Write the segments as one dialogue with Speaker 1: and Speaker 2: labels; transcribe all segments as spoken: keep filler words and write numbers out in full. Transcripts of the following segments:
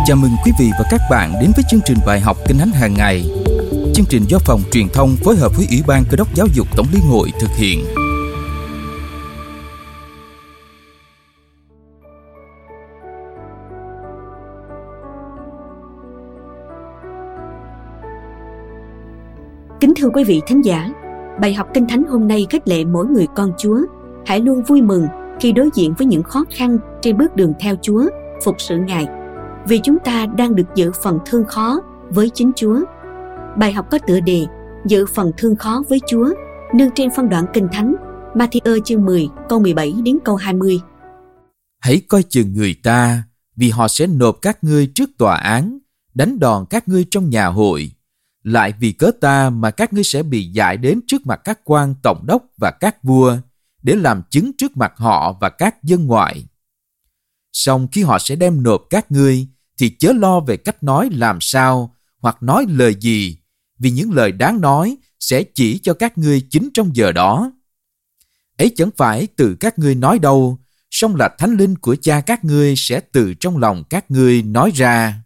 Speaker 1: Chào mừng quý vị và các bạn đến với chương trình bài học Kinh Thánh hàng ngày. Chương trình do Phòng Truyền thông phối hợp với Ủy ban Cơ đốc Giáo dục Tổng liên hội thực hiện.
Speaker 2: Kính thưa quý vị thính giả, bài học Kinh Thánh hôm nay khích lệ mỗi người con Chúa hãy luôn vui mừng khi đối diện với những khó khăn trên bước đường theo Chúa, phục sự Ngài, vì chúng ta đang được dự phần thương khó với chính Chúa. Bài học có tựa đề Dự phần thương khó với Chúa, nương trên phân đoạn Kinh Thánh Ma-thi-ơ chương mười câu mười bảy đến câu hai mươi.
Speaker 1: Hãy coi chừng người ta, vì họ sẽ nộp các ngươi trước tòa án, đánh đòn các ngươi trong nhà hội. Lại vì cớ ta mà các ngươi sẽ bị dại đến trước mặt các quan tổng đốc và các vua, để làm chứng trước mặt họ và các dân ngoại. Song khi họ sẽ đem nộp các ngươi, thì chớ lo về cách nói làm sao, hoặc nói lời gì, vì những lời đáng nói sẽ chỉ cho các ngươi chính trong giờ đó. Ấy chẳng phải từ các ngươi nói đâu, song là Thánh Linh của Cha các ngươi sẽ từ trong lòng các ngươi nói ra.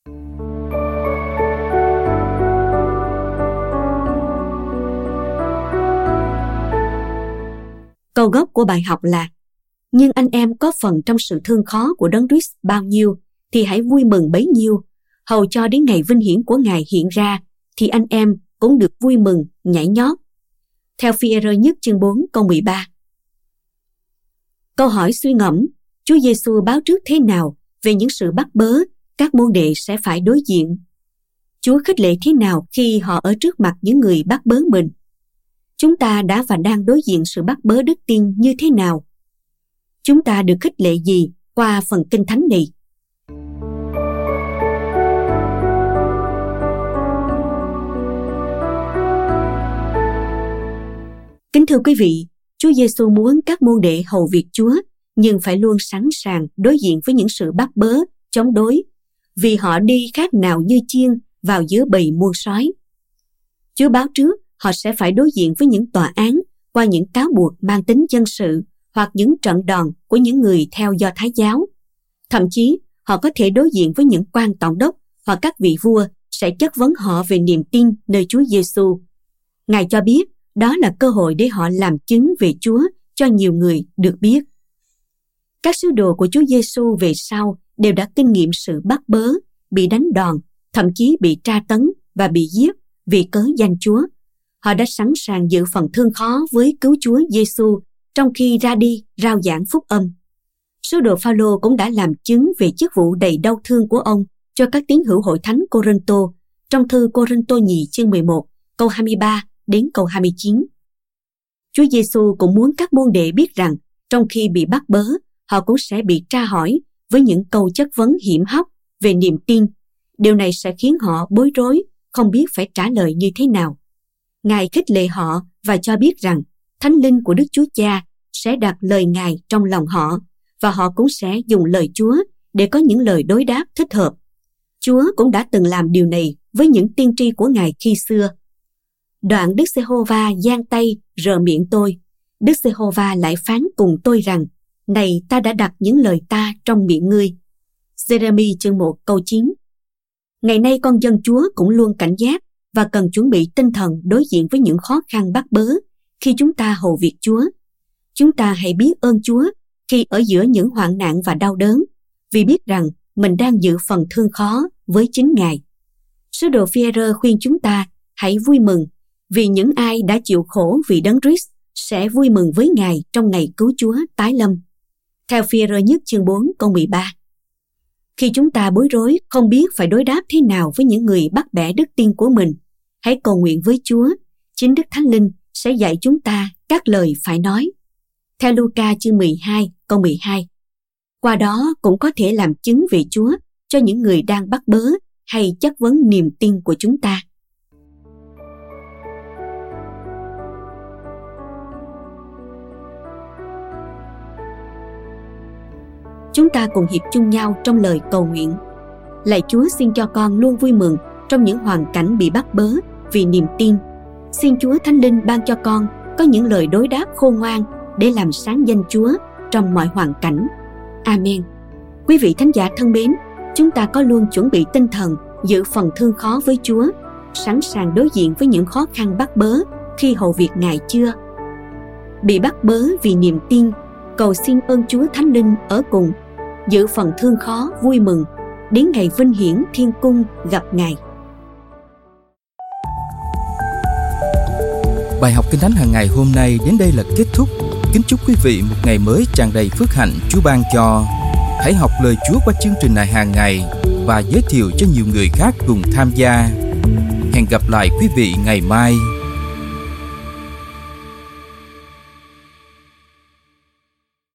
Speaker 2: Câu gốc của bài học là: nhưng anh em có phần trong sự thương khó của Đấng Christ bao nhiêu, thì hãy vui mừng bấy nhiêu. Hầu cho đến ngày vinh hiển của Ngài hiện ra, thì anh em cũng được vui mừng, nhảy nhót. Theo Phi-e-rơ nhất chương bốn câu mười ba. Câu hỏi suy ngẫm: Chúa Giêsu báo trước thế nào về những sự bắt bớ các môn đệ sẽ phải đối diện? Chúa khích lệ thế nào khi họ ở trước mặt những người bắt bớ mình? Chúng ta đã và đang đối diện sự bắt bớ đức tin như thế nào? Chúng ta được khích lệ gì qua phần Kinh Thánh này? Kính thưa quý vị, Chúa Giêsu muốn các môn đệ hầu việc Chúa, nhưng phải luôn sẵn sàng đối diện với những sự bắt bớ, chống đối, vì họ đi khác nào như chiên vào giữa bầy muôn sói. Chúa báo trước họ sẽ phải đối diện với những tòa án qua những cáo buộc mang tính dân sự hoặc những trận đòn của những người theo Do Thái giáo. Thậm chí, họ có thể đối diện với những quan tổng đốc hoặc các vị vua sẽ chất vấn họ về niềm tin nơi Chúa Giêsu. Ngài cho biết đó là cơ hội để họ làm chứng về Chúa cho nhiều người được biết. Các sứ đồ của Chúa Giêsu về sau đều đã kinh nghiệm sự bắt bớ, bị đánh đòn, thậm chí bị tra tấn và bị giết vì cớ danh Chúa. Họ đã sẵn sàng dự phần thương khó với cứu Chúa Giêsu trong khi ra đi rao giảng phúc âm. Sứ đồ Phao-lô cũng đã làm chứng về chức vụ đầy đau thương của ông cho các tín hữu hội thánh Cô-rinh-tô trong thư Cô-rinh-tô nhì chương mười một câu hai mươi ba đến câu hai mươi chín. Chúa Giêsu cũng muốn các môn đệ biết rằng trong khi bị bắt bớ, họ cũng sẽ bị tra hỏi với những câu chất vấn hiểm hóc về niềm tin. Điều này sẽ khiến họ bối rối, không biết phải trả lời như thế nào. Ngài khích lệ họ và cho biết rằng Thánh Linh của Đức Chúa Cha sẽ đặt lời Ngài trong lòng họ, và họ cũng sẽ dùng lời Chúa để có những lời đối đáp thích hợp. Chúa cũng đã từng làm điều này với những tiên tri của Ngài khi xưa. Đoạn Đức Giê-hô-va giang tay rờ miệng tôi, Đức Giê-hô-va lại phán cùng tôi rằng: này, ta đã đặt những lời ta trong miệng ngươi. Giê-rê-mi chương một câu chín. Ngày nay con dân Chúa cũng luôn cảnh giác và cần chuẩn bị tinh thần đối diện với những khó khăn bắt bớ khi chúng ta hầu việc Chúa. Chúng ta hãy biết ơn Chúa khi ở giữa những hoạn nạn và đau đớn, vì biết rằng mình đang dự phần thương khó với chính Ngài. Sứ đồ Phi-e-rơ khuyên chúng ta hãy vui mừng, vì những ai đã chịu khổ vì Đấng Christ sẽ vui mừng với Ngài trong ngày cứu Chúa tái lâm. Theo Phi-e-rơ nhất chương bốn câu mười ba. Khi chúng ta bối rối, không biết phải đối đáp thế nào với những người bắt bẻ đức tin của mình, hãy cầu nguyện với Chúa. Chính Đức Thánh Linh sẽ dạy chúng ta các lời phải nói. Theo Luca chương mười hai câu mười hai. Qua đó cũng có thể làm chứng về Chúa cho những người đang bắt bớ hay chất vấn niềm tin của chúng ta. Chúng ta cùng hiệp chung nhau trong lời cầu nguyện. Lạy Chúa, xin cho con luôn vui mừng trong những hoàn cảnh bị bắt bớ vì niềm tin. Xin Chúa Thánh Linh ban cho con có những lời đối đáp khôn ngoan để làm sáng danh Chúa trong mọi hoàn cảnh. Amen. Quý vị thánh giả thân mến, chúng ta có luôn chuẩn bị tinh thần giữ phần thương khó với Chúa, sẵn sàng đối diện với những khó khăn bắt bớ khi hầu việc Ngài chưa? Bị bắt bớ vì niềm tin, cầu xin ơn Chúa Thánh Linh ở cùng, giữ phần thương khó vui mừng, đến ngày vinh hiển thiên cung gặp Ngài.
Speaker 1: Bài học Kinh Thánh hàng ngày hôm nay đến đây là kết thúc. Kính chúc quý vị một ngày mới tràn đầy phước hạnh Chúa ban cho. Hãy học lời Chúa qua chương trình này hàng ngày và giới thiệu cho nhiều người khác cùng tham gia. Hẹn gặp lại quý vị ngày mai.